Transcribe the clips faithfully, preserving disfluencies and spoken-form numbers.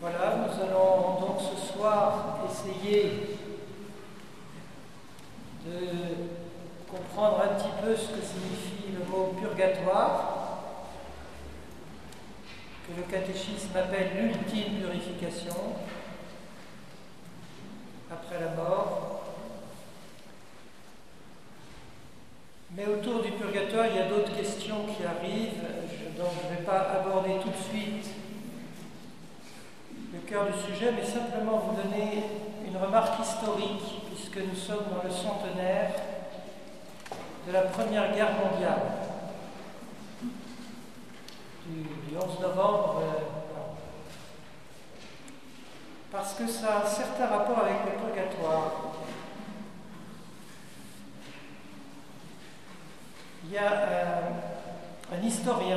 Voilà, nous allons donc ce soir essayer de comprendre un petit peu ce que signifie le mot purgatoire, que le catéchisme appelle l'ultime purification après la mort. Mais autour du purgatoire, il y a d'autres questions qui arrivent, donc je ne vais pas aborder tout de suite le cœur du sujet, mais simplement vous donner une remarque historique, puisque nous sommes dans le centenaire de la Première Guerre mondiale, du, du onze novembre, euh, parce que ça a un certain rapport avec le purgatoire. Il y a un, un historien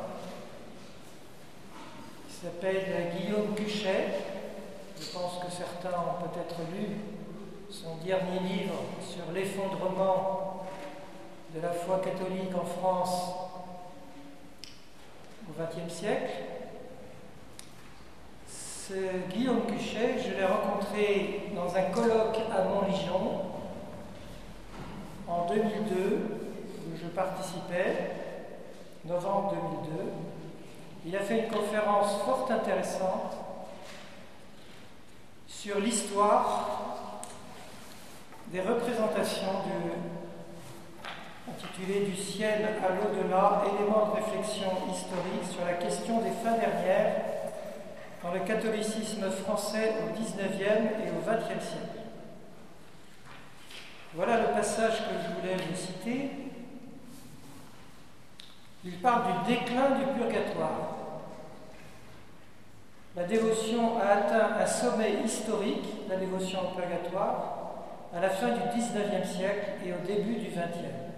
qui s'appelle Guillaume Cuchet. Je pense que certains ont peut-être lu son dernier livre sur l'effondrement de la foi catholique en France au vingtième siècle. Ce Guillaume Cuchet, je l'ai rencontré dans un colloque à Montligeon en deux mille deux, où je participais, novembre deux mille deux. Il a fait une conférence fort intéressante sur l'histoire des représentations du, intitulées Du ciel à l'au-delà, éléments de réflexion historique sur la question des fins dernières dans le catholicisme français au dix-neuvième et au vingtième siècle. Voilà le passage que je voulais vous citer. Il parle du déclin du purgatoire. La dévotion a atteint un sommet historique, la dévotion au purgatoire, à la fin du dix-neuvième siècle et au début du vingtième.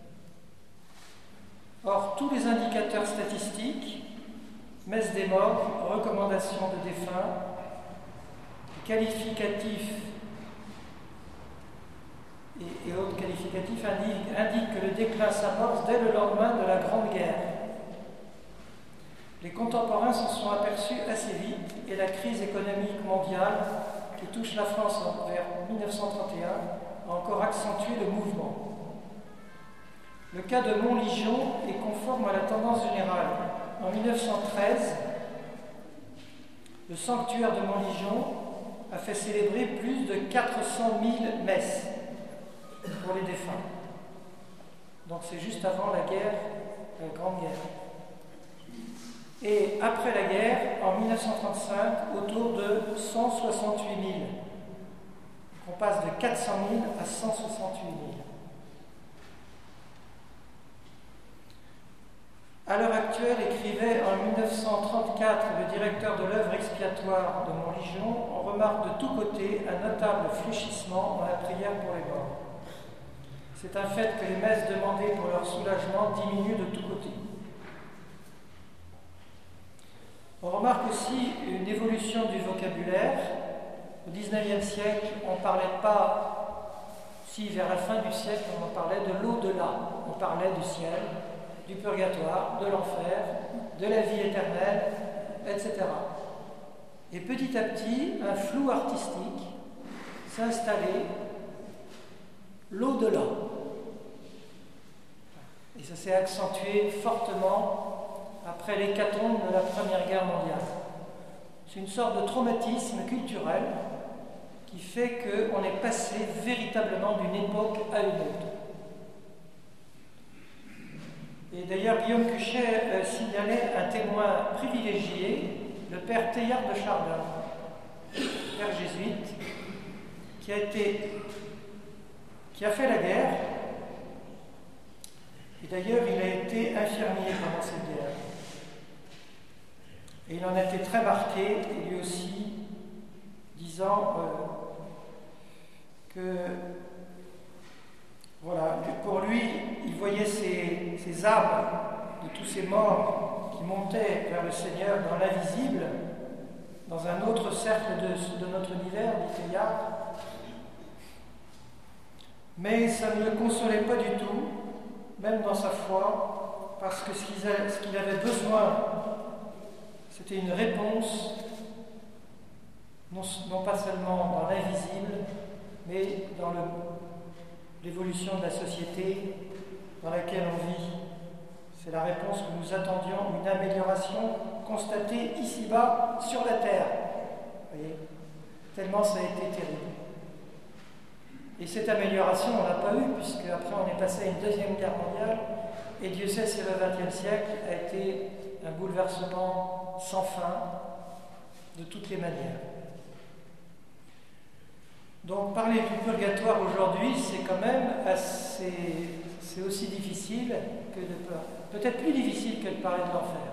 Or, tous les indicateurs statistiques, messe des morts, recommandations de défunts, qualificatifs et, et autres qualificatifs indiquent, indiquent que le déclin s'amorce dès le lendemain de la Grande Guerre. Les contemporains s'en sont aperçus assez vite et la crise économique mondiale qui touche la France vers mille neuf cent trente et un a encore accentué le mouvement. Le cas de Montligeon est conforme à la tendance générale. En mille neuf cent treize, le sanctuaire de Montligeon a fait célébrer plus de quatre cent mille messes pour les défunts. Donc c'est juste avant la guerre, la Grande Guerre. Et après la guerre, en mille neuf cent trente-cinq, autour de cent soixante-huit mille. On passe de quatre cent mille à cent soixante-huit mille. À l'heure actuelle, écrivait en mille neuf cent trente-quatre le directeur de l'œuvre expiatoire de Montligeon, on remarque de tous côtés un notable fléchissement dans la prière pour les morts. C'est un fait que les messes demandées pour leur soulagement diminuent de tous côtés. On remarque aussi une évolution du vocabulaire. Au dix-neuvième siècle, on ne parlait pas, si vers la fin du siècle, on en parlait de l'au-delà. On parlait du ciel, du purgatoire, de l'enfer, de la vie éternelle, et cetera. Et petit à petit, un flou artistique s'est installé, l'au-delà. Et ça s'est accentué fortement après l'hécatombe de la Première Guerre mondiale. C'est une sorte de traumatisme culturel qui fait qu'on est passé véritablement d'une époque à une autre. Et d'ailleurs, Guillaume Cuchet euh, signalait un témoin privilégié, le père Teilhard de Chardin, père jésuite, qui a été, qui a fait la guerre. Et d'ailleurs, il a été infirmier pendant cette guerre. Et il en a été très marqué, et lui aussi, disant euh, que, voilà, pour lui, il voyait ces, ces âmes de tous ces morts qui montaient vers le Seigneur dans l'invisible, dans un autre cercle de, de notre univers, dit Teilhard. Mais ça ne le consolait pas du tout, même dans sa foi, parce que ce qu'il avait besoin, c'était une réponse non, non pas seulement dans l'invisible, mais dans le, l'évolution de la société dans laquelle on vit. C'est la réponse que nous attendions, une amélioration constatée ici-bas sur la terre. Vous voyez, tellement ça a été terrible. Et cette amélioration, on ne l'a pas eue, puisque après on est passé à une deuxième guerre mondiale, et Dieu sait si le vingtième siècle a été un bouleversement sans fin, de toutes les manières. Donc parler du purgatoire aujourd'hui, c'est quand même assez, c'est aussi difficile que de peur. Peut-être plus difficile que de parler de l'enfer.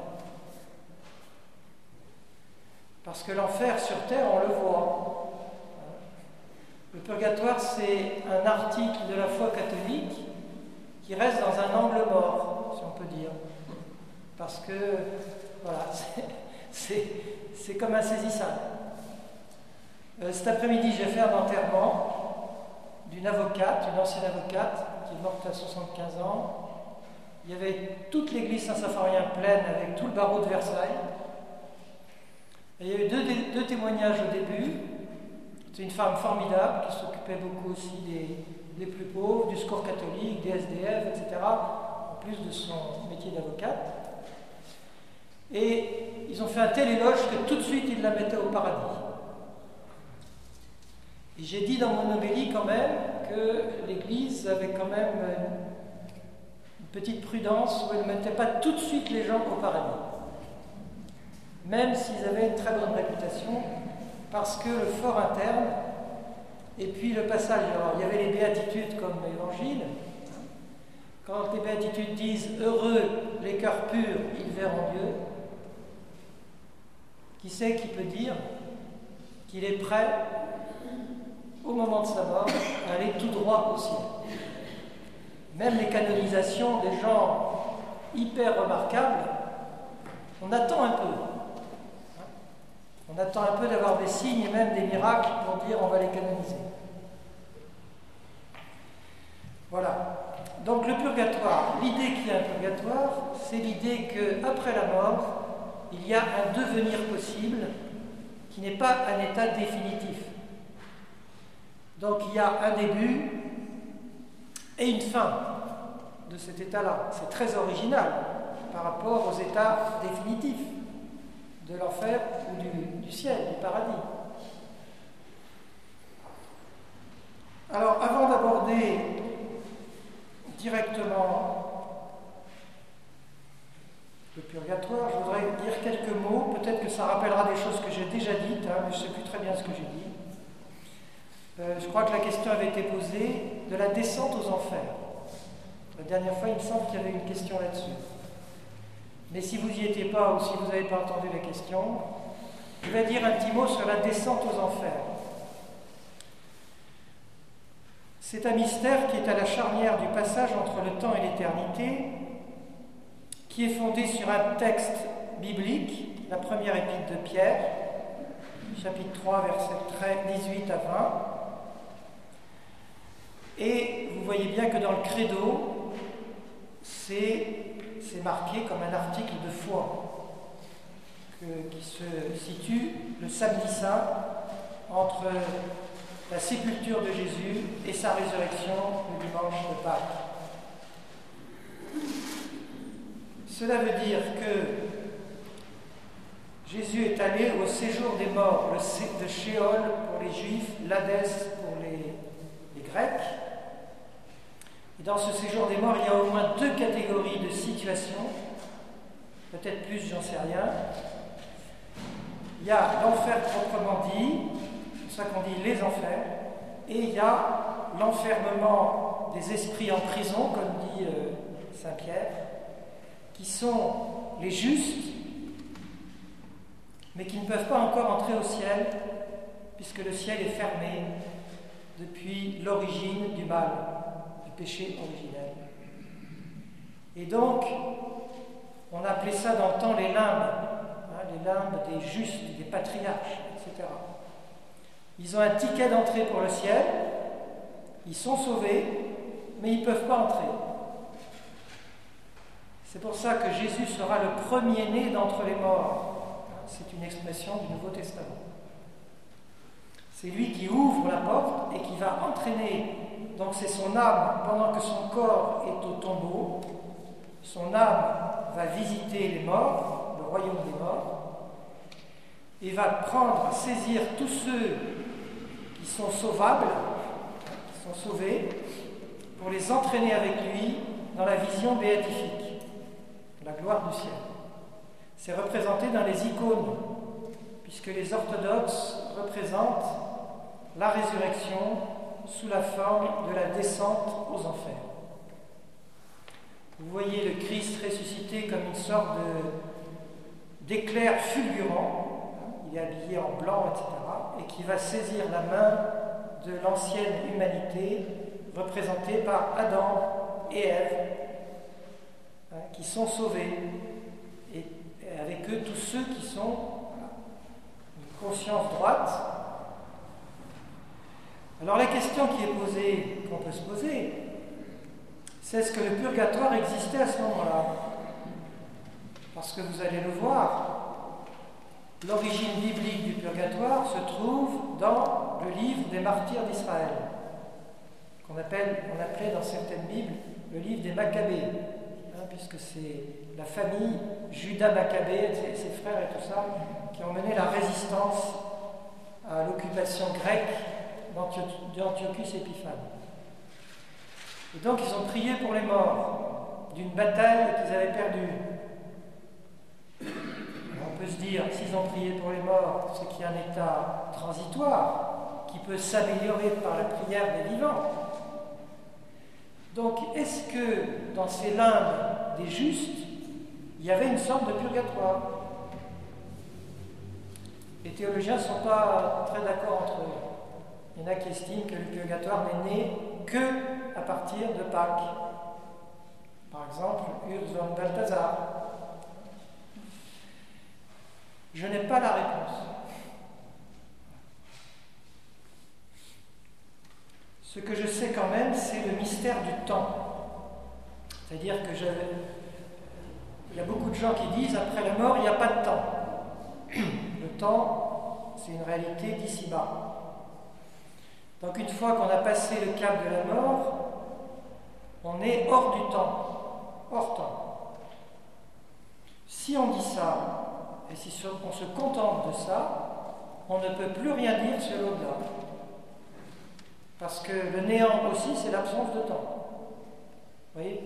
Parce que l'enfer sur terre, on le voit. Le purgatoire, c'est un article de la foi catholique qui reste dans un angle mort, si on peut dire. Parce que, voilà, c'est, c'est comme insaisissable. Euh, cet après-midi, j'ai fait un enterrement d'une avocate, une ancienne avocate, qui est morte à soixante-quinze ans. Il y avait toute l'église Saint-Symphorien pleine avec tout le barreau de Versailles. Et il y a eu deux, deux témoignages au début. C'est une femme formidable qui s'occupait beaucoup aussi des, des plus pauvres, du secours catholique, des S D F, et cetera, en plus de son métier d'avocate. Et ils ont fait un tel éloge que tout de suite ils la mettaient au paradis. Et j'ai dit dans mon homélie quand même que l'Église avait quand même une petite prudence où elle ne mettait pas tout de suite les gens au paradis. Même s'ils avaient une très bonne réputation, parce que le fort interne, et puis le passage, alors il y avait les béatitudes comme l'évangile. Quand les béatitudes disent « Heureux les cœurs purs, ils verront Dieu », qui c'est qui peut dire qu'il est prêt, au moment de sa mort, à aller tout droit au ciel? Même les canonisations des gens hyper remarquables, on attend un peu. On attend un peu d'avoir des signes et même des miracles pour dire on va les canoniser. Voilà. Donc le purgatoire, l'idée qu'il y a un purgatoire, c'est l'idée qu'après la mort, il y a un devenir possible qui n'est pas un état définitif. Donc il y a un début et une fin de cet état-là. C'est très original par rapport aux états définitifs de l'enfer ou du, du ciel, du paradis. Alors, avant d'aborder directement le purgatoire, je voudrais dire quelques mots. Peut-être que ça rappellera des choses que j'ai déjà dites, hein, mais je ne sais plus très bien ce que j'ai dit. Euh, je crois que la question avait été posée de la descente aux enfers. La dernière fois, il me semble qu'il y avait une question là-dessus. Mais si vous n'y étiez pas ou si vous n'avez pas entendu la question, je vais dire un petit mot sur la descente aux enfers. C'est un mystère qui est à la charnière du passage entre le temps et l'éternité, qui est fondé sur un texte biblique, la première épître de Pierre, chapitre trois, versets dix-huit à vingt. Et vous voyez bien que dans le credo, c'est, c'est marqué comme un article de foi que, qui se situe le samedi saint entre la sépulture de Jésus et sa résurrection le dimanche de Pâques. Cela veut dire que Jésus est allé au séjour des morts, le, le Sheol pour les Juifs, l'Hadès pour les, les Grecs. Et dans ce séjour des morts, il y a au moins deux catégories de situations, peut-être plus, j'en sais rien. Il y a l'enfer proprement dit, c'est ça qu'on dit les enfers, et il y a l'enfermement des esprits en prison, comme dit euh, saint Pierre, qui sont les justes, mais qui ne peuvent pas encore entrer au ciel, puisque le ciel est fermé depuis l'origine du mal, du péché originel. Et donc, on appelait ça dans le temps les limbes, hein, les limbes des justes, des patriarches, et cetera. Ils ont un ticket d'entrée pour le ciel, ils sont sauvés, mais ils ne peuvent pas entrer. C'est pour ça que Jésus sera le premier-né d'entre les morts. C'est une expression du Nouveau Testament. C'est lui qui ouvre la porte et qui va entraîner, donc c'est son âme, pendant que son corps est au tombeau, son âme va visiter les morts, le royaume des morts, et va prendre, saisir tous ceux qui sont sauvables, qui sont sauvés, pour les entraîner avec lui dans la vision béatifique, la gloire du ciel. C'est représenté dans les icônes, puisque les orthodoxes représentent la résurrection sous la forme de la descente aux enfers. Vous voyez le Christ ressuscité comme une sorte de, d'éclair fulgurant, il est habillé en blanc, et cetera, et qui va saisir la main de l'ancienne humanité représentée par Adam et Ève, hein, qui sont sauvés, et, et avec eux tous ceux qui sont voilà, une conscience droite. Alors la question qui est posée, qu'on peut se poser, c'est est-ce que le purgatoire existait à ce moment-là? Parce que vous allez le voir, l'origine biblique du purgatoire se trouve dans le livre des martyrs d'Israël, qu'on appelle, on appelait dans certaines Bibles le livre des Maccabées, hein, puisque c'est la famille Judas Maccabée, ses, ses frères et tout ça, qui ont mené la résistance à l'occupation grecque d'Antiochus Épiphane. Et donc ils ont prié pour les morts d'une bataille qu'ils avaient perdue. Alors on peut se dire, s'ils ont prié pour les morts, c'est qu'il y a un état transitoire qui peut s'améliorer par la prière des vivants. Donc est-ce que dans ces limbes des justes, il y avait une sorte de purgatoire? Les théologiens ne sont pas très d'accord entre eux. Il y en a qui estiment que le purgatoire n'est né que à partir de Pâques. Par exemple, Urs von Balthasar. Je n'ai pas la réponse. Ce que je sais quand même, c'est le mystère du temps. C'est-à-dire que je... il y a beaucoup de gens qui disent après la mort, il n'y a pas de temps. Le temps, c'est une réalité d'ici-bas. Donc une fois qu'on a passé le cap de la mort, on est hors du temps, hors temps. Si on dit ça, et si on se contente de ça, on ne peut plus rien dire sur l'au-delà. Parce que le néant aussi, c'est l'absence de temps. Vous voyez?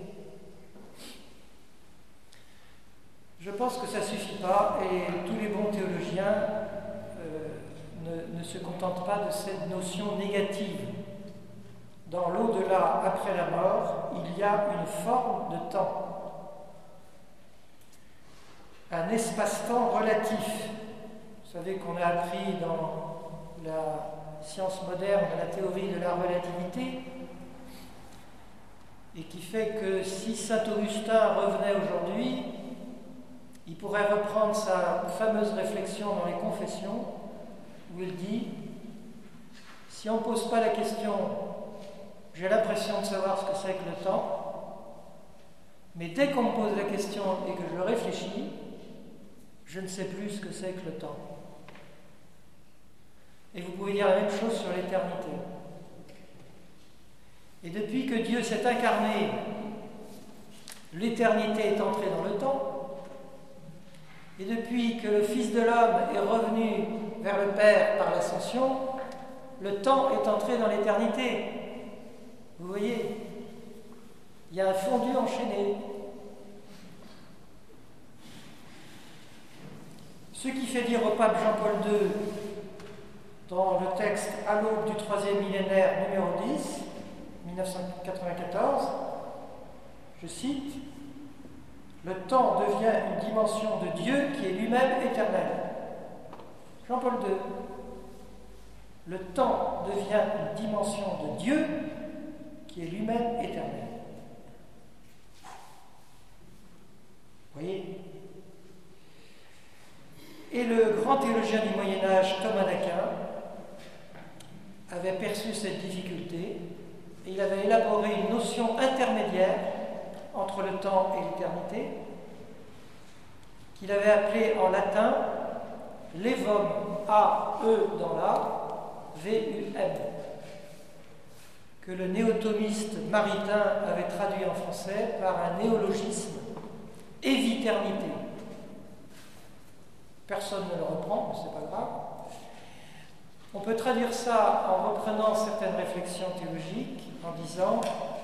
Je pense que ça ne suffit pas, et tous les bons théologiens euh, Ne, ne se contente pas de cette notion négative. Dans l'au-delà, après la mort, il y a une forme de temps, un espace-temps relatif. Vous savez qu'on a appris dans la science moderne la théorie de la relativité, et qui fait que si saint Augustin revenait aujourd'hui, il pourrait reprendre sa fameuse réflexion dans les Confessions, où il dit, si on ne pose pas la question, j'ai l'impression de savoir ce que c'est que le temps, mais dès qu'on me pose la question et que je réfléchis, je ne sais plus ce que c'est que le temps. Et vous pouvez dire la même chose sur l'éternité. Et depuis que Dieu s'est incarné, l'éternité est entrée dans le temps, et depuis que le Fils de l'homme est revenu vers le Père par l'ascension, le temps est entré dans l'éternité. Vous voyez, il y a un fondu enchaîné. Ce qui fait dire au pape Jean-Paul deux, dans le texte « À l'aube du troisième millénaire numéro dix, mille neuf cent quatre-vingt-quatorze », je cite, « Le temps devient une dimension de Dieu qui est lui-même éternel. » Jean-Paul deux. Le temps devient une dimension de Dieu qui est lui-même éternel. Vous voyez? Et le grand théologien du Moyen-Âge, Thomas d'Aquin, avait perçu cette difficulté et il avait élaboré une notion intermédiaire entre le temps et l'éternité, qu'il avait appelée en latin l'evum a, e dans la, V U M, que le néothomiste Maritain avait traduit en français par un néologisme, éviternité. Personne ne le reprend, mais ce n'est pas grave. On peut traduire ça en reprenant certaines réflexions théologiques, en disant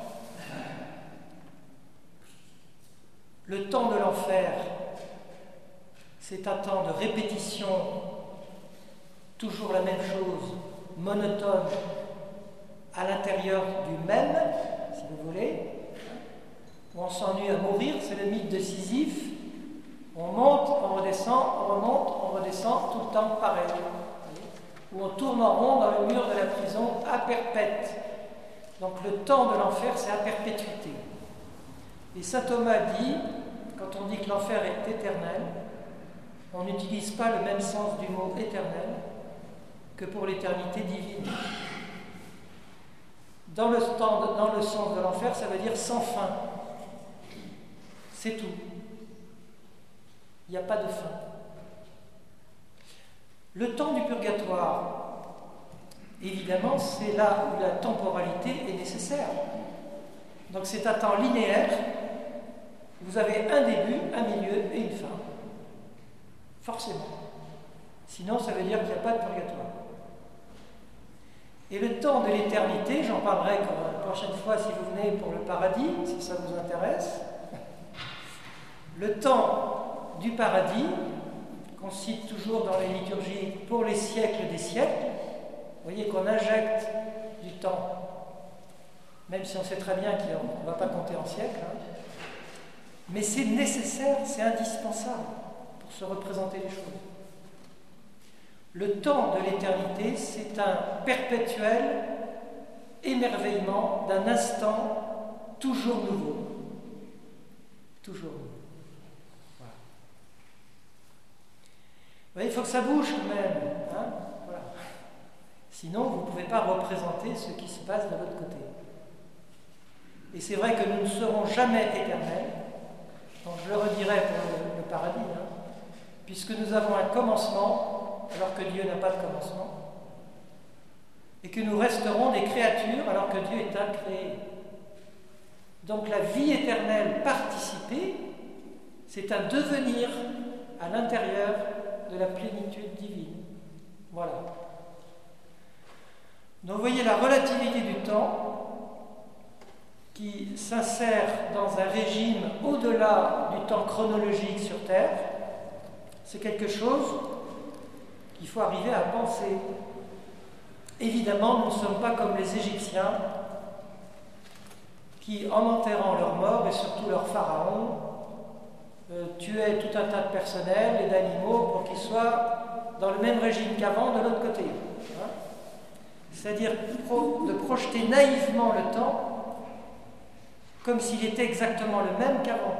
le temps de l'enfer, c'est un temps de répétition, toujours la même chose, monotone, à l'intérieur du même, si vous voulez, où on s'ennuie à mourir, c'est le mythe de Sisyphe. On monte, on redescend, on remonte, on redescend, tout le temps pareil. Où on tourne en rond dans le mur de la prison à perpète. Donc le temps de l'enfer, c'est à perpétuité. Et saint Thomas dit, quand on dit que l'enfer est éternel, on n'utilise pas le même sens du mot éternel que pour l'éternité divine. Dans le, temps, dans le sens de l'enfer, ça veut dire sans fin. C'est tout. Il n'y a pas de fin. Le temps du purgatoire, évidemment, c'est là où la temporalité est nécessaire. Donc c'est un temps linéaire. Vous avez un début, un milieu et une fin. Forcément. Sinon, ça veut dire qu'il n'y a pas de purgatoire. Et le temps de l'éternité, j'en parlerai la prochaine fois si vous venez pour le paradis, si ça vous intéresse. Le temps du paradis, qu'on cite toujours dans les liturgies pour les siècles des siècles, vous voyez qu'on injecte du temps, même si on sait très bien qu'on ne va pas compter en siècles, hein. Mais c'est nécessaire, c'est indispensable pour se représenter les choses. Le temps de l'éternité, c'est un perpétuel émerveillement d'un instant toujours nouveau. Toujours nouveau. Voilà. Vous voyez, il faut que ça bouge quand même. Hein, voilà. Sinon, vous ne pouvez pas représenter ce qui se passe de l'autre côté. Et c'est vrai que nous ne serons jamais éternels. Donc je le redirai pour le, le paradis, hein, puisque nous avons un commencement, alors que Dieu n'a pas de commencement, et que nous resterons des créatures, alors que Dieu est incréé. Donc la vie éternelle participée, c'est un devenir à l'intérieur de la plénitude divine. Voilà. Donc vous voyez la relativité du temps, qui s'insère dans un régime au-delà du temps chronologique sur Terre, c'est quelque chose qu'il faut arriver à penser. Évidemment, nous ne sommes pas comme les Égyptiens qui, en enterrant leurs morts et surtout leurs pharaons, euh, tuaient tout un tas de personnel et d'animaux pour qu'ils soient dans le même régime qu'avant de l'autre côté. Hein, c'est-à-dire de projeter naïvement le temps comme s'il était exactement le même qu'avant.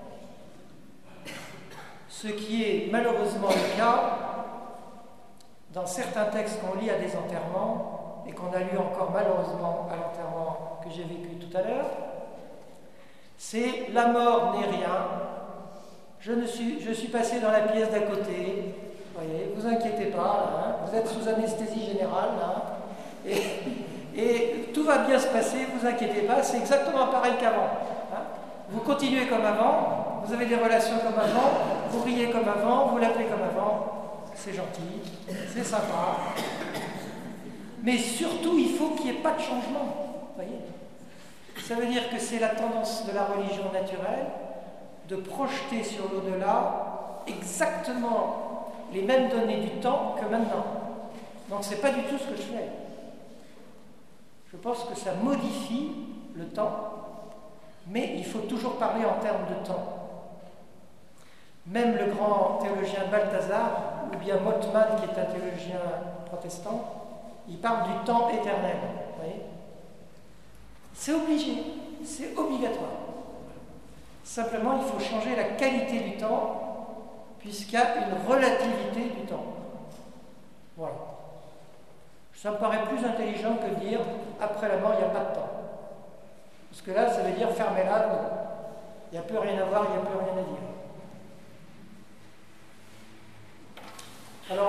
Ce qui est malheureusement le cas dans certains textes qu'on lit à des enterrements et qu'on a lu encore malheureusement à l'enterrement que j'ai vécu tout à l'heure. C'est « la mort n'est rien, je, ne suis, je suis passé dans la pièce d'à côté, voyez, vous inquiétez pas, là, hein, vous êtes sous anesthésie générale, là, et... Et tout va bien se passer, vous inquiétez pas, c'est exactement pareil qu'avant. Hein, vous continuez comme avant, vous avez des relations comme avant, vous riez comme avant, vous l'appelez comme avant, c'est gentil, c'est sympa. Mais surtout, il faut qu'il n'y ait pas de changement. Voyez, ça veut dire que c'est la tendance de la religion naturelle de projeter sur l'au-delà exactement les mêmes données du temps que maintenant. Donc c'est pas du tout ce que je fais. Je pense que ça modifie le temps, mais il faut toujours parler en termes de temps. Même le grand théologien Balthazar, ou bien Moltmann, qui est un théologien protestant, il parle du temps éternel. Vous voyez ? C'est obligé, c'est obligatoire. Simplement, il faut changer la qualité du temps, puisqu'il y a une relativité du temps. Voilà. Ça me paraît plus intelligent que de dire après la mort, il n'y a pas de temps. Parce que là, ça veut dire fermez-la, il n'y a plus rien à voir, il n'y a plus rien à dire. Alors,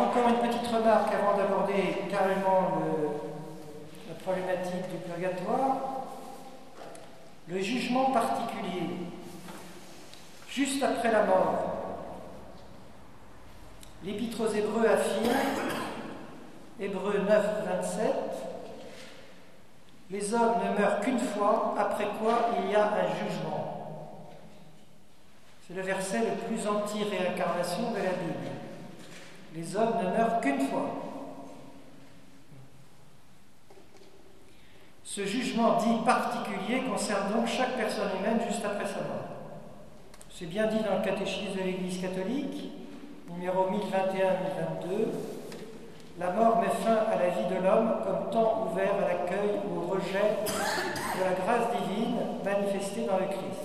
encore une petite remarque avant d'aborder carrément le, la problématique du purgatoire. Le jugement particulier, juste après la mort. L'Épître aux Hébreux affirme, Hébreux neuf, vingt-sept, « Les hommes ne meurent qu'une fois, après quoi il y a un jugement. » C'est le verset le plus anti-réincarnation de la Bible. Les hommes ne meurent qu'une fois. Ce jugement dit particulier concerne donc chaque personne humaine juste après sa mort. C'est bien dit dans le catéchisme de l'Église catholique, numéro mille vingt et un mille vingt-deux. La mort met fin à la vie de l'homme comme temps ouvert à l'accueil ou au rejet de la grâce divine manifestée dans le Christ.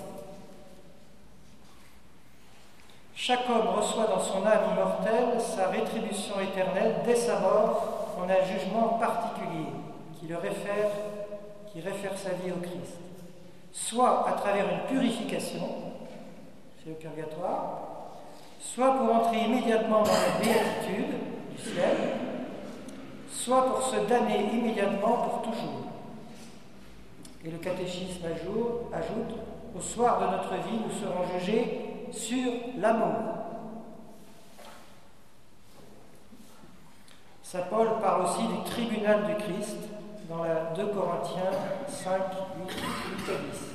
Chaque homme reçoit dans son âme immortelle sa rétribution éternelle dès sa mort en un jugement particulier qui le réfère, qui réfère sa vie au Christ, soit à travers une purification, c'est le purgatoire, soit pour entrer immédiatement dans la béatitude du ciel, soit pour se damner immédiatement pour toujours. Et le catéchisme ajoute, au soir de notre vie, nous serons jugés sur l'amour. Saint Paul parle aussi du tribunal du Christ dans la deux Corinthiens cinq, huit, huit et dix.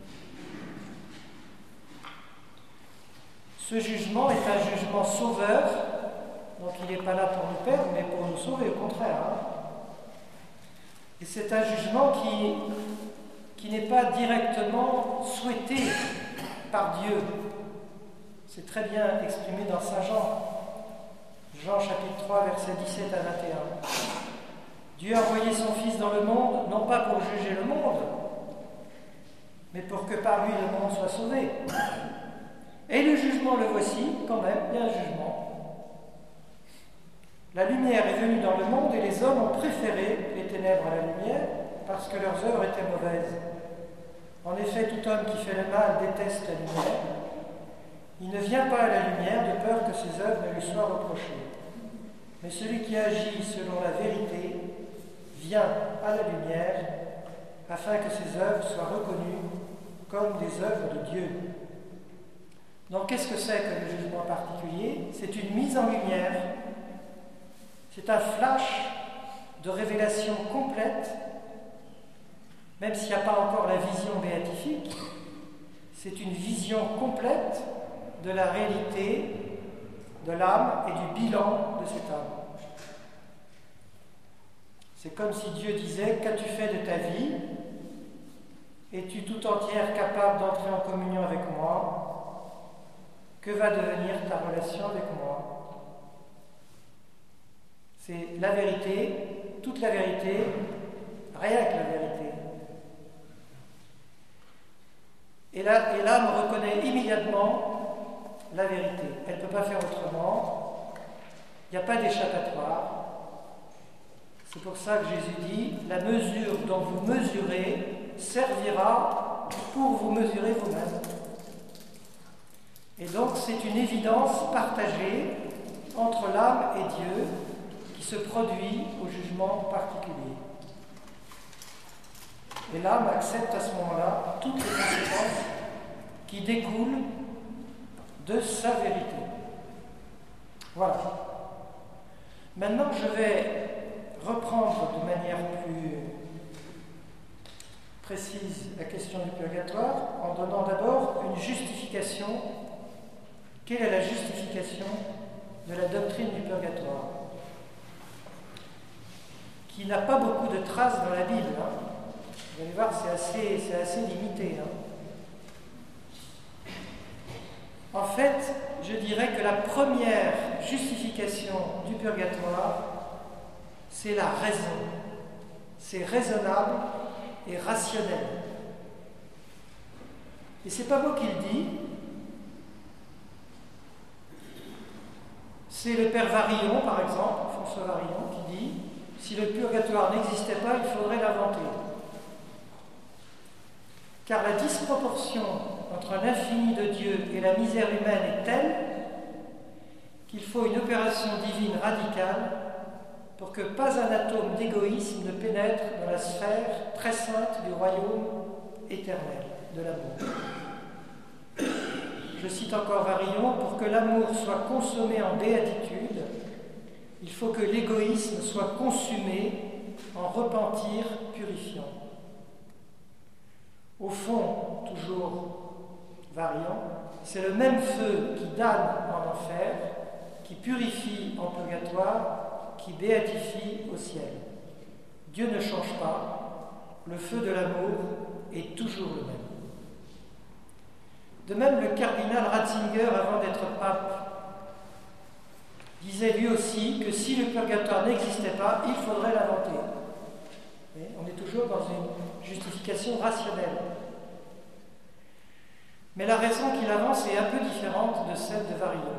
Ce jugement est un jugement sauveur, donc il n'est pas là pour nous perdre, mais pour nous sauver, au contraire. Hein. Et c'est un jugement qui, qui n'est pas directement souhaité par Dieu. C'est très bien exprimé dans Saint Jean, Jean chapitre trois, versets dix-sept à vingt et un. Dieu a envoyé son Fils dans le monde, non pas pour juger le monde, mais pour que par lui le monde soit sauvé. Et le jugement, le voici, quand même, il y a un jugement. La lumière est venue dans le monde et les hommes ont préféré les ténèbres à la lumière parce que leurs œuvres étaient mauvaises. En effet, tout homme qui fait le mal déteste la lumière. Il ne vient pas à la lumière de peur que ses œuvres ne lui soient reprochées. Mais celui qui agit selon la vérité vient à la lumière afin que ses œuvres soient reconnues comme des œuvres de Dieu. Donc, qu'est-ce que c'est que le jugement particulier? C'est une mise en lumière, c'est un flash de révélation complète, même s'il n'y a pas encore la vision béatifique, c'est une vision complète de la réalité de l'âme et du bilan de cette âme. C'est comme si Dieu disait: qu'as-tu fait de ta vie? Es-tu tout entière capable d'entrer en communion avec moi? Que va devenir ta relation avec moi? C'est la vérité, toute la vérité, rien que la vérité. Et là, et l'âme reconnaît immédiatement la vérité. Elle ne peut pas faire autrement. Il n'y a pas d'échappatoire. C'est pour ça que Jésus dit: la mesure dont vous mesurez servira pour vous mesurer vous-même. Et donc c'est une évidence partagée entre l'âme et Dieu qui se produit au jugement particulier. Et l'âme accepte à ce moment-là toutes les conséquences qui découlent de sa vérité. Voilà. Maintenant, je vais reprendre de manière plus précise la question du purgatoire en donnant d'abord une justification. Quelle est la justification de la doctrine du purgatoire, qui n'a pas beaucoup de traces dans la Bible. Hein. Vous allez voir, c'est assez, c'est assez limité. Hein. En fait, je dirais que la première justification du purgatoire, c'est la raison. C'est raisonnable et rationnel. Et c'est pas moi qui le dis. C'est le père Varillon, par exemple, François Varillon, qui dit: si le purgatoire n'existait pas, il faudrait l'inventer. Car la disproportion entre l'infini de Dieu et la misère humaine est telle qu'il faut une opération divine radicale pour que pas un atome d'égoïsme ne pénètre dans la sphère très sainte du royaume éternel de l'amour. Je cite encore Varillon, pour que l'amour soit consommé en béatitude, il faut que l'égoïsme soit consumé en repentir purifiant. Au fond, toujours Varillon, c'est le même feu qui damne en enfer, qui purifie en purgatoire, qui béatifie au ciel. Dieu ne change pas, le feu de l'amour est toujours le même. De même, le cardinal Ratzinger, avant d'être pape, disait lui aussi que si le purgatoire n'existait pas, il faudrait l'inventer. On est toujours dans une justification rationnelle. Mais la raison qu'il avance est un peu différente de celle de Varillon.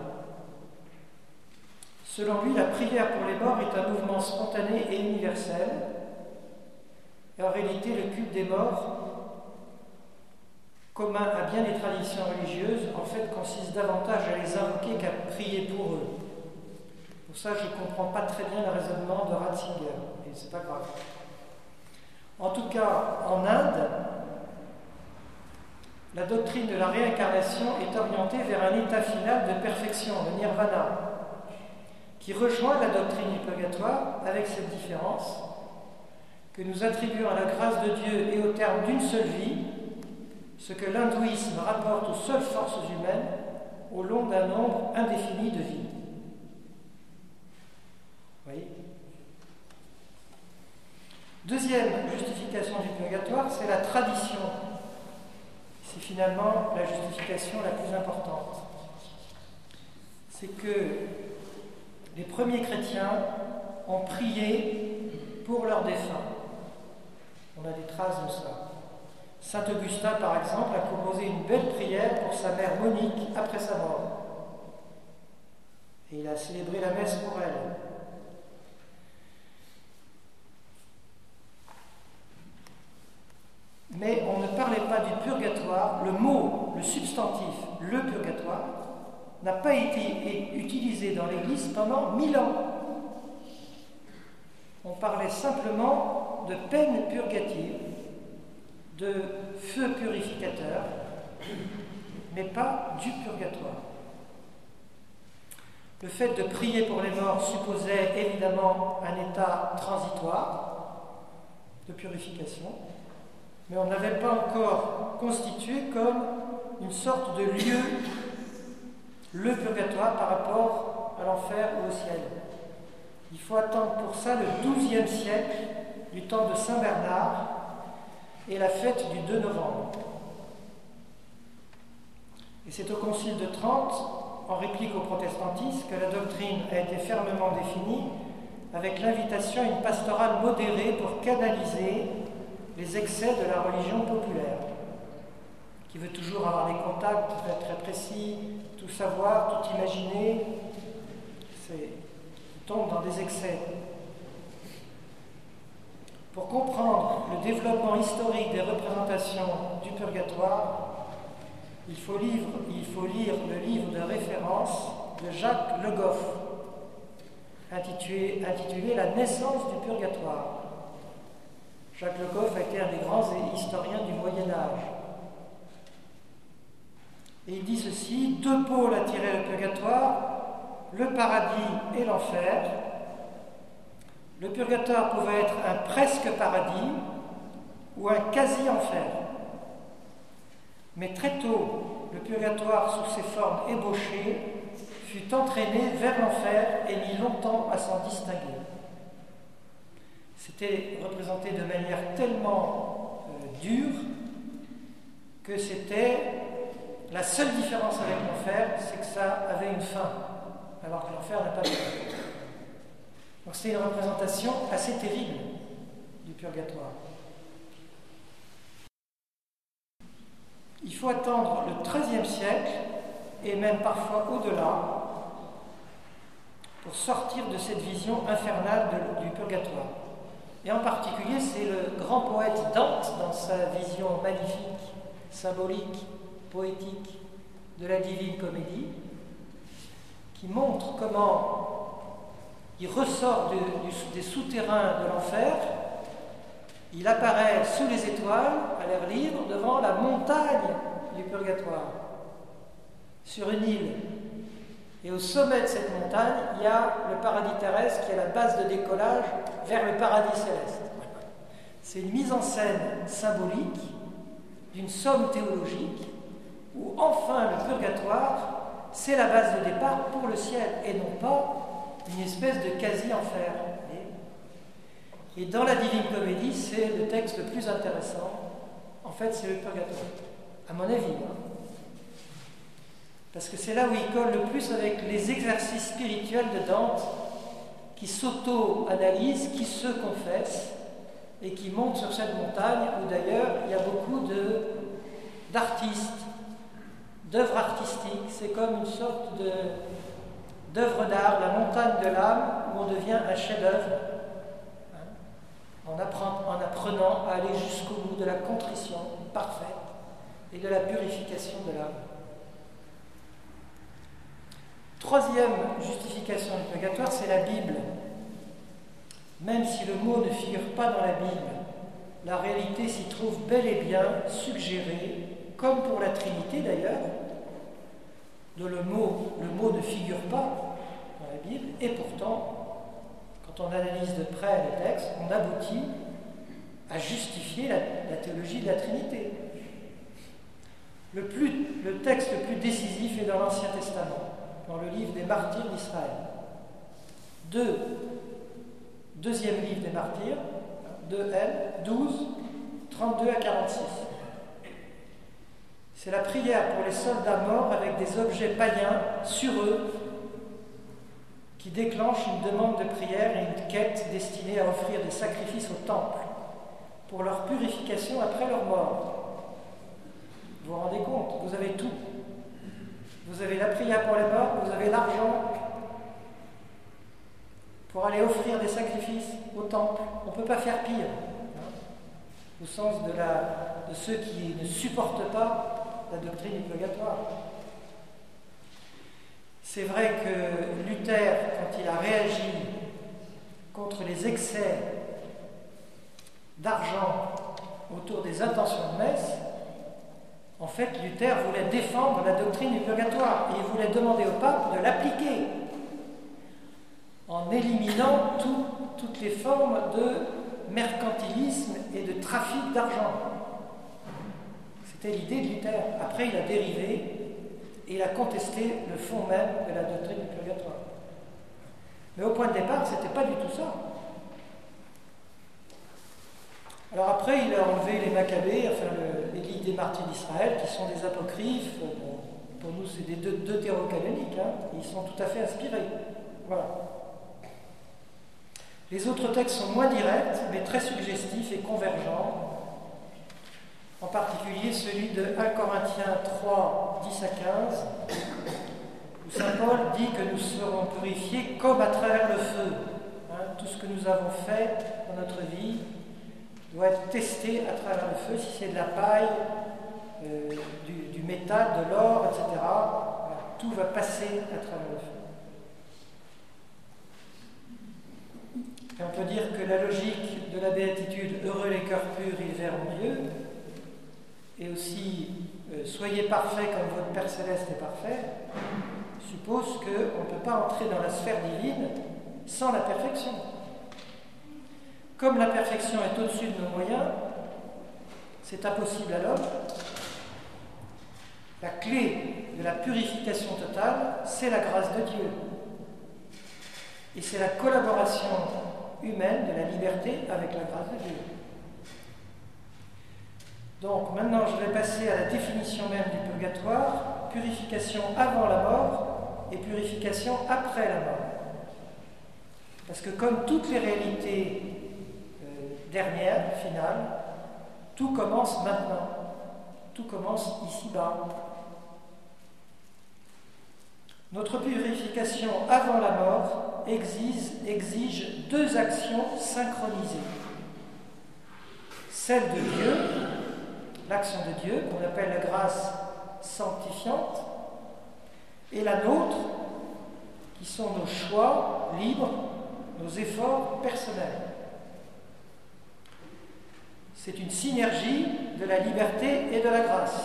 Selon lui, la prière pour les morts est un mouvement spontané et universel. Et en réalité, le culte des morts, commun à bien des traditions religieuses, en fait consiste davantage à les invoquer qu'à prier pour eux. Pour ça, je ne comprends pas très bien le raisonnement de Ratzinger, et c'est pas grave. En tout cas, en Inde, la doctrine de la réincarnation est orientée vers un état final de perfection, le nirvana, qui rejoint la doctrine du purgatoire avec cette différence que nous attribuons à la grâce de Dieu et au terme d'une seule vie ce que l'hindouisme rapporte aux seules forces humaines au long d'un nombre indéfini de vies. Vous voyez ? Deuxième justification du purgatoire, c'est la tradition. C'est finalement la justification la plus importante. C'est que les premiers chrétiens ont prié pour leurs défunts. On a des traces de ça. Saint Augustin, par exemple, a composé une belle prière pour sa mère Monique après sa mort. Et il a célébré la messe pour elle. Mais on ne parlait pas du purgatoire. Le mot, le substantif, le purgatoire, n'a pas été utilisé dans l'Église pendant mille ans. On parlait simplement de peine purgative, de feu purificateur, mais pas du purgatoire. Le fait de prier pour les morts supposait évidemment un état transitoire de purification, mais on n'avait pas encore constitué comme une sorte de lieu, le purgatoire par rapport à l'enfer ou au ciel. Il faut attendre pour ça le douzième siècle, du temps de Saint Bernard, et la fête du deux novembre. Et c'est au Concile de Trente, en réplique au protestantisme, que la doctrine a été fermement définie, avec l'invitation à une pastorale modérée pour canaliser les excès de la religion populaire, qui veut toujours avoir des contacts très, très précis, tout savoir, tout imaginer, c'est, on tombe dans des excès. Pour comprendre le développement historique des représentations du purgatoire, il faut, livre, il faut lire le livre de référence de Jacques Le Goff, intitulé, intitulé « La naissance du purgatoire ». Jacques Le Goff a été un des grands historiens du Moyen-Âge. Et il dit ceci: deux pôles attiraient le purgatoire, le paradis et l'enfer. Le purgatoire pouvait être un presque paradis ou un quasi-enfer. Mais très tôt, le purgatoire, sous ses formes ébauchées, fut entraîné vers l'enfer et mit longtemps à s'en distinguer. C'était représenté de manière tellement euh, dure que c'était la seule différence avec l'enfer, c'est que ça avait une fin, alors que l'enfer n'a pas de fin. Donc c'est une représentation assez terrible du purgatoire. Il faut attendre le treizième siècle, et même parfois au-delà, pour sortir de cette vision infernale de, du purgatoire. Et en particulier, c'est le grand poète Dante, dans sa vision magnifique, symbolique, poétique de la Divine Comédie, qui qui montre comment il ressort du, du, des souterrains de l'enfer, il apparaît sous les étoiles, à l'air libre, devant la montagne du purgatoire, sur une île. Et au sommet de cette montagne, il y a le paradis terrestre qui est la base de décollage vers le paradis céleste. C'est une mise en scène symbolique d'une somme théologique où enfin le purgatoire, c'est la base de départ pour le ciel et non pas une espèce de quasi-enfer. Et dans la Divine Comédie, c'est le texte le plus intéressant. En fait, c'est le purgatoire, à mon avis. Hein. Parce que c'est là où il colle le plus avec les exercices spirituels de Dante, qui s'auto-analysent, qui se confessent, et qui montent sur cette montagne, où d'ailleurs il y a beaucoup de, d'artistes, d'œuvres artistiques. C'est comme une sorte de, d'œuvre d'art, la montagne de l'âme, où on devient un chef-d'œuvre, hein, en, apprend, en apprenant à aller jusqu'au bout de la contrition parfaite et de la purification de l'âme. Troisième justification du purgatoire, c'est la Bible. Même si le mot ne figure pas dans la Bible, la réalité s'y trouve bel et bien suggérée, comme pour la Trinité d'ailleurs, dont le mot, le mot ne figure pas dans la Bible, et pourtant, quand on analyse de près les textes, on aboutit à justifier la, la théologie de la Trinité. Le, plus, le texte le plus décisif est dans l'Ancien Testament, dans le livre des martyrs d'Israël. Deux, deuxième livre des martyrs, deux L, douze, trente-deux à quarante-six. C'est la prière pour les soldats morts avec des objets païens sur eux qui déclenche une demande de prière et une quête destinée à offrir des sacrifices au temple pour leur purification après leur mort. Vous vous rendez compte? Vous avez tout. Vous avez la prière pour les morts, vous avez l'argent pour aller offrir des sacrifices au temple. On ne peut pas faire pire, hein, au sens de, la, de ceux qui ne supportent pas la doctrine du purgatoire. C'est vrai que Luther, quand il a réagi contre les excès d'argent autour des intentions de messe, en fait, Luther voulait défendre la doctrine du purgatoire et il voulait demander au pape de l'appliquer en éliminant tout, toutes les formes de mercantilisme et de trafic d'argent. C'était l'idée de Luther. Après, il a dérivé et il a contesté le fond même de la doctrine du purgatoire. Mais au point de départ, ce n'était pas du tout ça. Alors après, il a enlevé les Maccabées, enfin le, les livres des martyrs d'Israël, qui sont des apocryphes. Bon, pour nous, c'est des deux, deutérocanoniques, hein, ils sont tout à fait inspirés. Voilà. Les autres textes sont moins directs, mais très suggestifs et convergents. En particulier celui de un Corinthiens trois, dix à quinze, où saint Paul dit que nous serons purifiés comme à travers le feu. Hein, tout ce que nous avons fait dans notre vie doit être testé à travers le feu, si c'est de la paille, euh, du, du métal, de l'or, et cetera. Voilà, tout va passer à travers le feu. Et on peut dire que la logique de la béatitude « Heureux les cœurs purs, ils verront Dieu » et aussi euh, « Soyez parfaits comme votre Père Céleste est parfait » suppose qu'on ne peut pas entrer dans la sphère divine sans la perfection. Comme la perfection est au-dessus de nos moyens, c'est impossible à l'homme. La clé de la purification totale, c'est la grâce de Dieu. Et c'est la collaboration humaine de la liberté avec la grâce de Dieu. Donc maintenant, je vais passer à la définition même du purgatoire, purification avant la mort et purification après la mort. Parce que comme toutes les réalités dernière, finale, tout commence maintenant. Tout commence ici-bas. Notre purification avant la mort exige, exige deux actions synchronisées. Celle de Dieu, l'action de Dieu, qu'on appelle la grâce sanctifiante, et la nôtre, sont nos choix libres, nos efforts personnels. C'est une synergie de la liberté et de la grâce.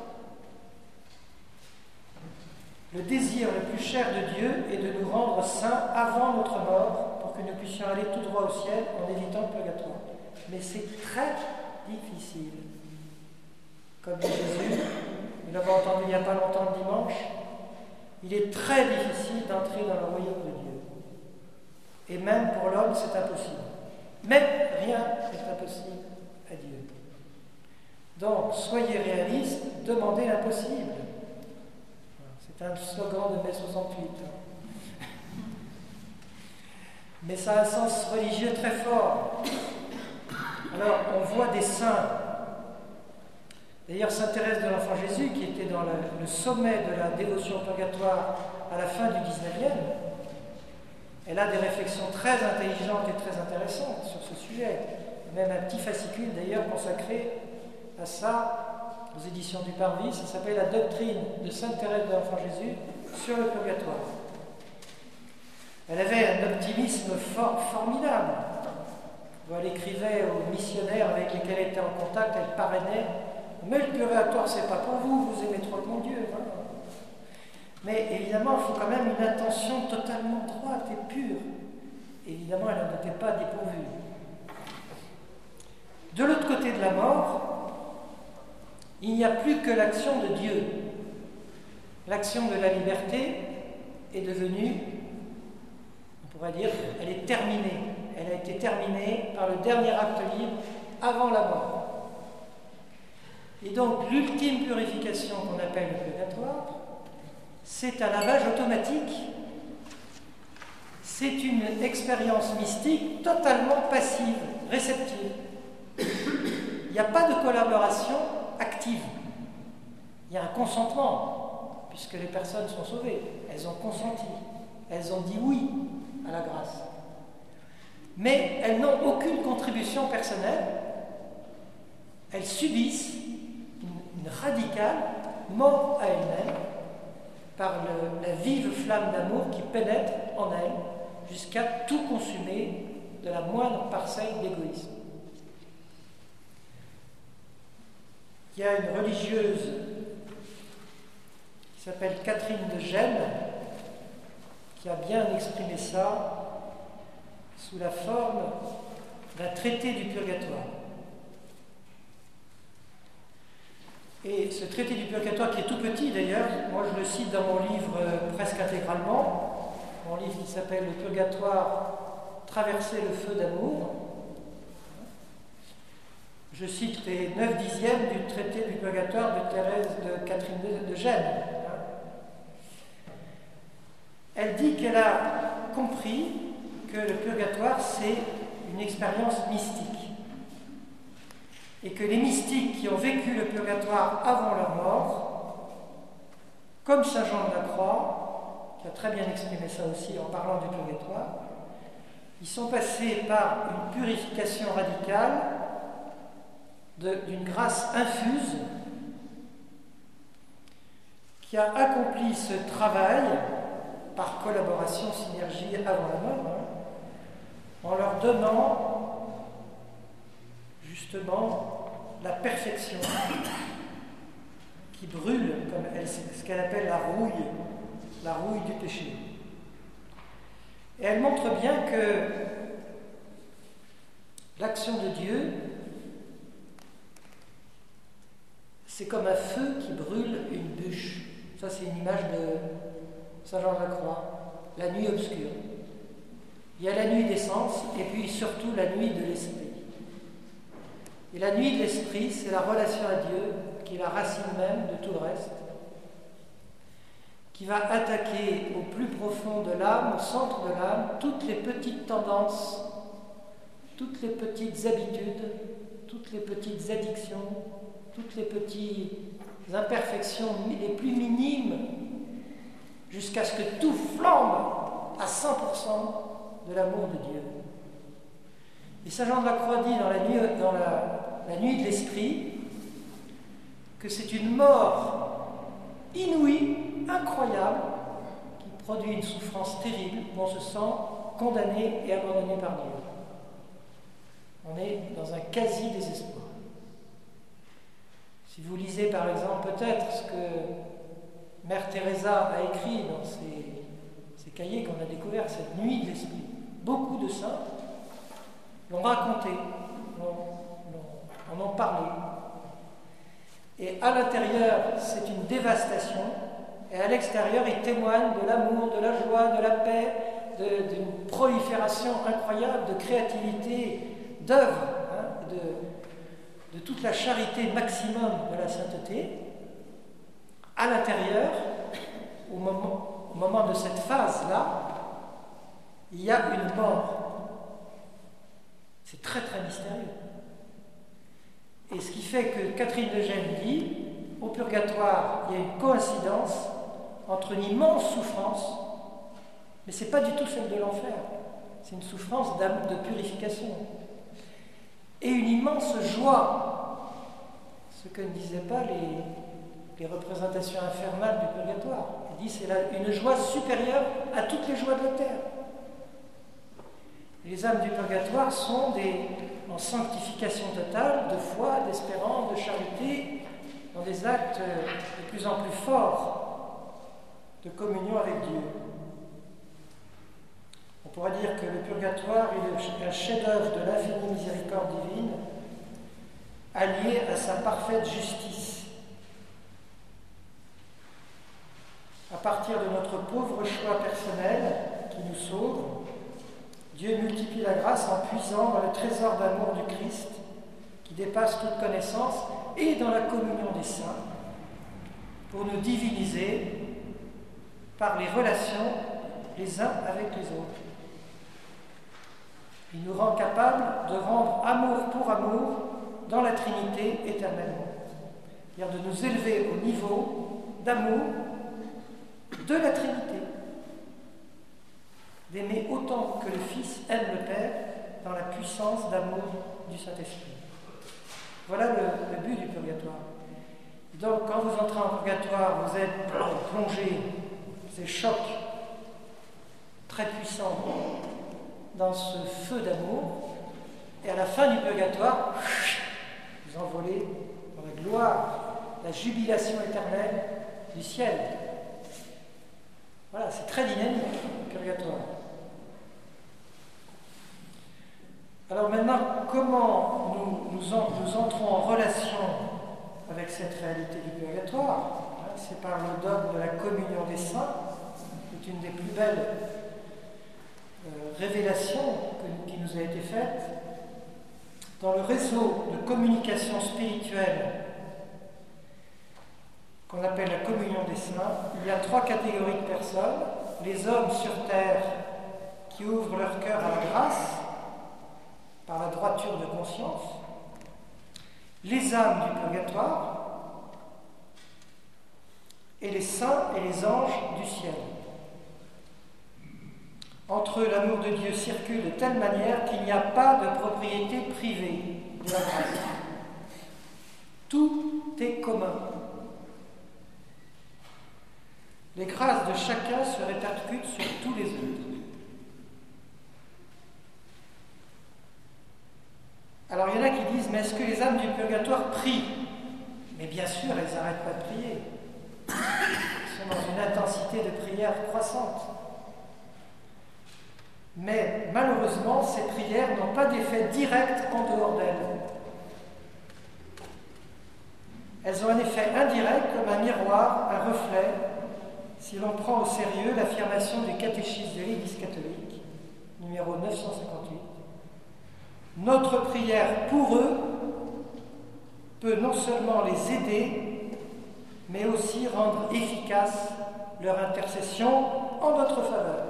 Le désir le plus cher de Dieu est de nous rendre saints avant notre mort pour que nous puissions aller tout droit au ciel en évitant le purgatoire. Mais c'est très difficile. Comme dit Jésus, nous l'avons entendu il n'y a pas longtemps le dimanche, il est très difficile d'entrer dans le royaume de Dieu. Et même pour l'homme, c'est impossible. Mais rien n'est impossible à Dieu. Donc, soyez réalistes, demandez l'impossible. C'est un slogan de mai soixante-huit. Mais ça a un sens religieux très fort. Alors, on voit des saints. D'ailleurs, sainte Thérèse de l'Enfant Jésus, qui était dans le, le sommet de la dévotion au purgatoire à la fin du dix-neuvième, elle a des réflexions très intelligentes et très intéressantes sur ce sujet. Même un petit fascicule, d'ailleurs, consacré à ça, aux éditions du Parvis, ça s'appelle La doctrine de sainte Thérèse de l'Enfant Jésus sur le purgatoire. Elle avait un optimisme fort, formidable. Elle écrivait aux missionnaires avec lesquels elle était en contact, elle parrainait. Mais le purgatoire, c'est pas pour vous, vous aimez trop le bon Dieu. Voilà. Mais évidemment, il faut quand même une intention totalement droite et pure. Évidemment, elle n'en était pas dépourvue. De l'autre côté de la mort, il n'y a plus que l'action de Dieu. L'action de la liberté est devenue, on pourrait dire, elle est terminée. Elle a été terminée par le dernier acte libre avant la mort. Et donc, l'ultime purification qu'on appelle le purgatoire, c'est un lavage automatique. C'est une expérience mystique totalement passive, réceptive. Il n'y a pas de collaboration active. Il y a un consentement, puisque les personnes sont sauvées. Elles ont consenti. Elles ont dit oui à la grâce. Mais elles n'ont aucune contribution personnelle. Elles subissent une, une radicale mort à elles-mêmes par le, la vive flamme d'amour qui pénètre en elles jusqu'à tout consumer de la moindre parcelle d'égoïsme. Il y a une religieuse qui s'appelle Catherine de Gênes qui a bien exprimé ça sous la forme d'un traité du purgatoire. Et ce traité du purgatoire, qui est tout petit d'ailleurs, moi je le cite dans mon livre euh, presque intégralement, mon livre qui s'appelle Le purgatoire, traverser le feu d'amour. Je cite les neuf dixièmes du traité du purgatoire de Thérèse de Catherine de, de Gênes. Elle dit qu'elle a compris que le purgatoire, c'est une expérience mystique. Et que les mystiques qui ont vécu le purgatoire avant leur mort, comme saint Jean de la Croix, qui a très bien exprimé ça aussi en parlant du purgatoire, ils sont passés par une purification radicale d'une grâce infuse qui a accompli ce travail par collaboration, synergie avant la mort, hein, en leur donnant justement la perfection qui brûle, comme elle, ce qu'elle appelle la rouille, la rouille du péché. Et elle montre bien que l'action de Dieu, c'est comme un feu qui brûle une bûche. Ça, c'est une image de saint Jean de la Croix, la nuit obscure. Il y a la nuit des sens et puis surtout la nuit de l'esprit. Et la nuit de l'esprit, c'est la relation à Dieu qui est la racine même de tout le reste, qui va attaquer au plus profond de l'âme, au centre de l'âme, toutes les petites tendances, toutes les petites habitudes, toutes les petites addictions, toutes les petites imperfections les plus minimes, jusqu'à ce que tout flambe à cent pour cent de l'amour de Dieu. Et saint Jean de la Croix dit dans la nuit, dans la, la nuit de l'esprit que c'est une mort inouïe, incroyable, qui produit une souffrance terrible où on se sent condamné et abandonné par Dieu. On est dans un quasi-désespoir. Si vous lisez par exemple peut-être ce que Mère Teresa a écrit dans ses, ses cahiers qu'on a découvert cette nuit de l'esprit, beaucoup de saints l'ont raconté, l'ont, l'ont, en ont parlé. Et à l'intérieur, c'est une dévastation, et à l'extérieur, ils témoignent de l'amour, de la joie, de la paix, de, d'une prolifération incroyable de créativité, d'œuvres, hein, de, de toute la charité maximum de la sainteté. À l'intérieur, au moment, au moment de cette phase-là, il y a une mort. C'est très très mystérieux. Et ce qui fait que Catherine de Gênes dit, au purgatoire, il y a une coïncidence entre une immense souffrance, mais ce n'est pas du tout celle de l'enfer, c'est une souffrance de purification, et une immense joie, ce que ne disaient pas les, les représentations infernales du purgatoire. Il dit c'est là une joie supérieure à toutes les joies de la terre. Les âmes du purgatoire sont des, en sanctification totale, de foi, d'espérance, de charité, dans des actes de plus en plus forts de communion avec Dieu. On pourrait dire que le purgatoire est un chef-d'œuvre de l'infinie miséricorde divine, allié à sa parfaite justice. À partir de notre pauvre choix personnel qui nous sauve, Dieu multiplie la grâce en puisant dans le trésor d'amour du Christ qui dépasse toute connaissance et dans la communion des saints pour nous diviniser par les relations les uns avec les autres. Il nous rend capables de rendre amour pour amour dans la Trinité éternellement. C'est-à-dire de nous élever au niveau d'amour de la Trinité. D'aimer autant que le Fils aime le Père dans la puissance d'amour du Saint-Esprit. Voilà le, le but du purgatoire. Donc, quand vous entrez en purgatoire, vous êtes plongé, ces chocs très puissants dans ce feu d'amour, et à la fin du purgatoire, vous envolez dans la gloire, la jubilation éternelle du ciel. Voilà, c'est très dynamique, le purgatoire. Alors maintenant, comment nous, nous, en, nous entrons en relation avec cette réalité du purgatoire? C'est par le dogme de la communion des saints, qui est une des plus belles euh, révélations que, qui nous a été faite. Dans le réseau de communication spirituelle qu'on appelle la communion des saints, il y a trois catégories de personnes. Les hommes sur terre qui ouvrent leur cœur à la grâce, par la droiture de conscience, les âmes du purgatoire, et les saints et les anges du ciel. Entre eux, l'amour de Dieu circule de telle manière qu'il n'y a pas de propriété privée de la grâce. Tout est commun. Les grâces de chacun se répercutent sur tous les autres. Alors il y en a qui disent, mais est-ce que les âmes du purgatoire prient? Mais bien sûr, elles n'arrêtent pas de prier. Elles sont dans une intensité de prière croissante. Mais malheureusement, ces prières n'ont pas d'effet direct en dehors d'elles. Elles ont un effet indirect comme un miroir, un reflet, si l'on prend au sérieux l'affirmation du catéchisme de l'Église catholique, numéro neuf cent cinquante-huit. Notre prière pour eux peut non seulement les aider, mais aussi rendre efficace leur intercession en notre faveur.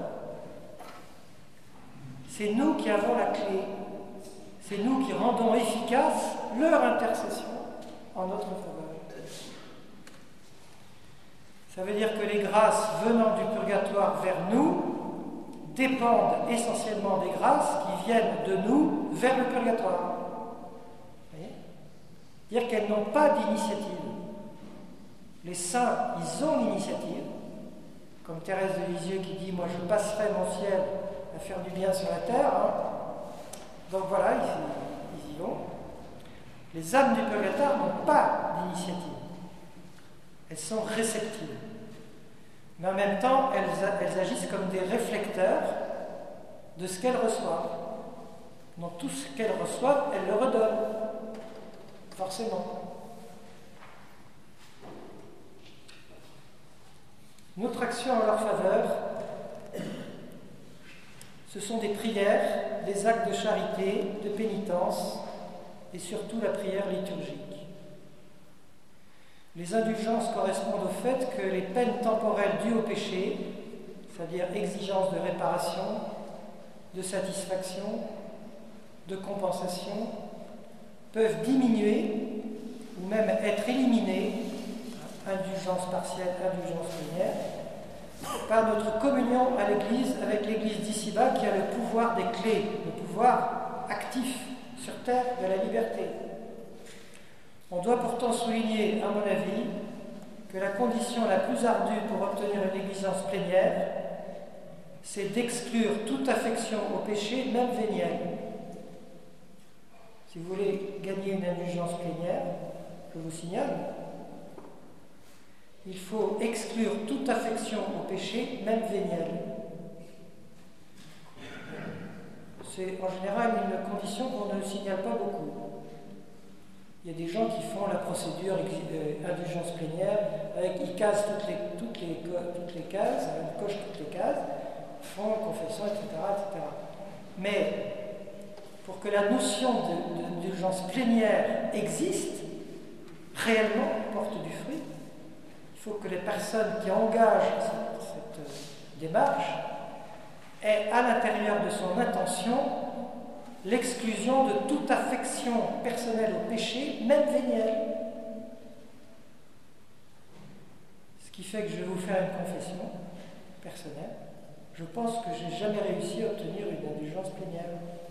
C'est nous qui avons la clé. C'est nous qui rendons efficace leur intercession en notre faveur. Ça veut dire que les grâces venant du purgatoire vers nous dépendent essentiellement des grâces qui viennent de nous vers le purgatoire. Vous voyez ? C'est-à-dire qu'elles n'ont pas d'initiative. Les saints, ils ont l'initiative, comme Thérèse de Lisieux qui dit « Moi, je passerai mon ciel à faire du bien sur la terre. Hein. » Donc voilà, ils, ils y vont. Les âmes du purgatoire n'ont pas d'initiative. Elles sont réceptives. Mais en même temps, elles, elles agissent comme des réflecteurs de ce qu'elles reçoivent. Donc tout ce qu'elles reçoivent, elles le redonnent. Forcément. Notre action en leur faveur, ce sont des prières, des actes de charité, de pénitence et surtout la prière liturgique. Les indulgences correspondent au fait que les peines temporelles dues au péché, c'est-à-dire exigence de réparation, de satisfaction, de compensation, peuvent diminuer ou même être éliminées, indulgence partielle, indulgence plénière, par notre communion à l'Église, avec l'Église d'ici-bas qui a le pouvoir des clés, le pouvoir actif sur terre de la liberté. On doit pourtant souligner, à mon avis, que la condition la plus ardue pour obtenir une exigence plénière, c'est d'exclure toute affection au péché, même véniel. Si vous voulez gagner une indulgence plénière, je vous signale, il faut exclure toute affection au péché, même véniel. C'est en général une condition qu'on ne signale pas beaucoup. Il y a des gens qui font la procédure euh, indulgence plénière, avec, ils casent toutes les, toutes, les, toutes les cases, ils cochent toutes les cases, font confession, et cetera, et cetera. Mais pour que la notion d'indulgence plénière existe, réellement porte du fruit, il faut que les personnes qui engagent cette, cette démarche aient à l'intérieur de son intention l'exclusion de toute affection personnelle au péché, même véniel. Ce qui fait que je vais vous faire une confession personnelle. Je pense que je n'ai jamais réussi à obtenir une indulgence plénière.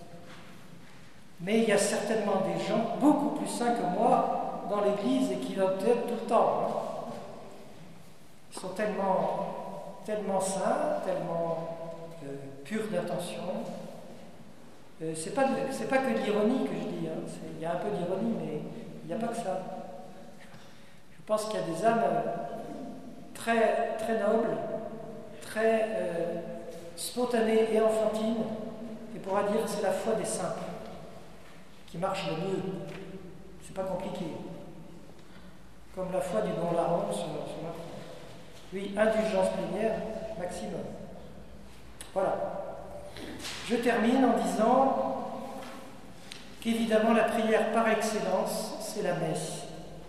Mais il y a certainement des gens beaucoup plus saints que moi dans l'Église et qui l'obtiennent tout le temps. Hein. Ils sont tellement, tellement saints, tellement euh, purs d'intention. Euh, c'est pas, c'est pas que de l'ironie que je dis, hein. Il y a un peu d'ironie, mais il n'y a pas que ça. Je pense qu'il y a des âmes très, très nobles, très euh, spontanées et enfantines, et on pourra dire que c'est la foi des simples qui marche le mieux. C'est pas compliqué. Comme la foi du don Larron sur, sur ma croix. Oui, indulgence plénière, maximum. Voilà. Je termine en disant qu'évidemment la prière par excellence, c'est la messe.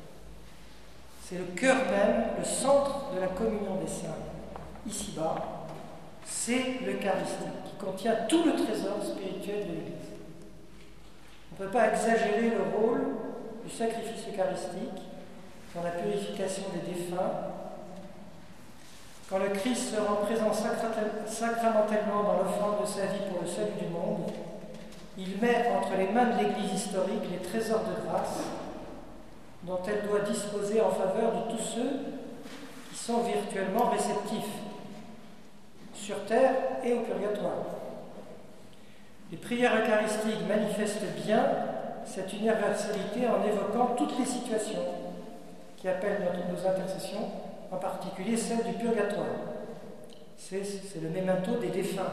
C'est le cœur même, le centre de la communion des saints. Ici-bas, c'est l'Eucharistie qui contient tout le trésor spirituel de l'Église. On ne peut pas exagérer le rôle du sacrifice eucharistique dans la purification des défunts. Quand le Christ se rend présent sacramentellement dans l'offrande de sa vie pour le salut du monde, il met entre les mains de l'Église historique les trésors de grâce dont elle doit disposer en faveur de tous ceux qui sont virtuellement réceptifs, sur terre et au purgatoire. Les prières eucharistiques manifestent bien cette universalité en évoquant toutes les situations qui appellent notre, nos intercessions, en particulier celle du purgatoire. C'est, c'est le memento des défunts.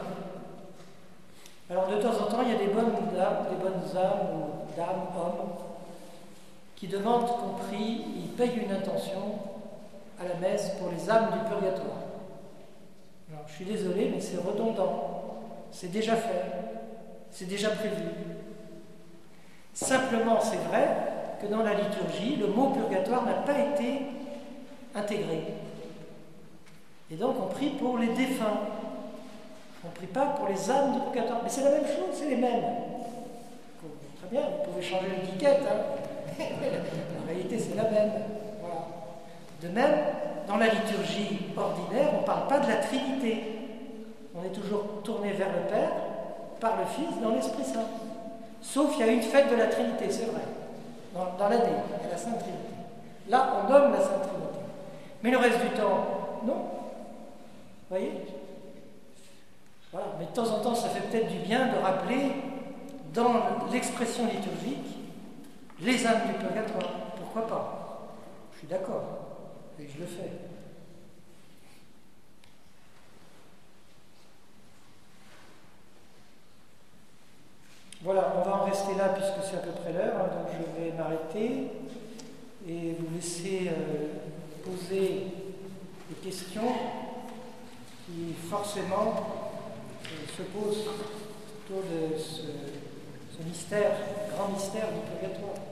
Alors de temps en temps, il y a des bonnes âmes, des bonnes âmes ou dames, hommes, qui demandent qu'on prie, ils payent une intention à la messe pour les âmes du purgatoire. Alors je suis désolé, mais c'est redondant. C'est déjà fait. C'est déjà prévu. Simplement, c'est vrai que dans la liturgie, le mot purgatoire n'a pas été intégré. Et donc, on prie pour les défunts. On ne prie pas pour les âmes du purgatoire. Mais c'est la même chose, c'est les mêmes. Très bien, vous pouvez changer l'étiquette. Hein. En réalité, c'est la même. Voilà. De même, dans la liturgie ordinaire, on ne parle pas de la Trinité. On est toujours tourné vers le Père, par le Fils, dans l'Esprit Saint. Sauf qu'il y a une fête de la Trinité, c'est vrai. Dans, dans l'année, il y a la Sainte Trinité. Là, on nomme la Sainte Trinité. Mais le reste du temps, non. voyez? Voilà. Mais de temps en temps, ça fait peut-être du bien de rappeler dans l'expression liturgique les âmes du purgatoire. Pourquoi pas? Je suis d'accord, et je le fais. Voilà, on va en rester là puisque c'est à peu près l'heure, hein, donc je vais m'arrêter et vous laisser euh, poser des questions qui forcément euh, se posent autour de ce, ce mystère, grand mystère du purgatoire.